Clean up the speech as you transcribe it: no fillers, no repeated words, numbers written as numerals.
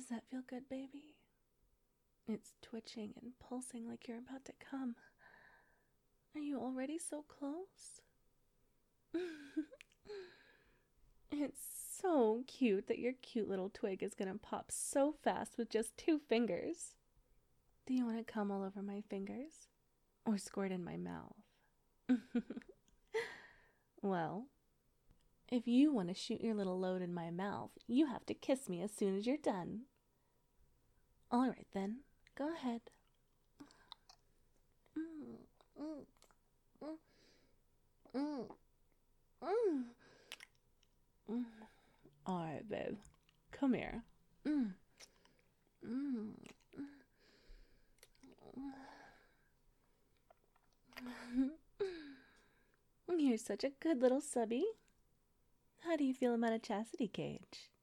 that feel good, baby? It's twitching and pulsing like you're about to come. Are you already so close? It's so cute that your cute little twig is gonna pop so fast with just 2 fingers. Do you want to come all over my fingers? Or squirt in my mouth? Well, if you want to shoot your little load in my mouth, you have to kiss me as soon as you're done. Alright then, go ahead. Alright, babe. Come here. You're such a good little subby. How do you feel about a chastity cage?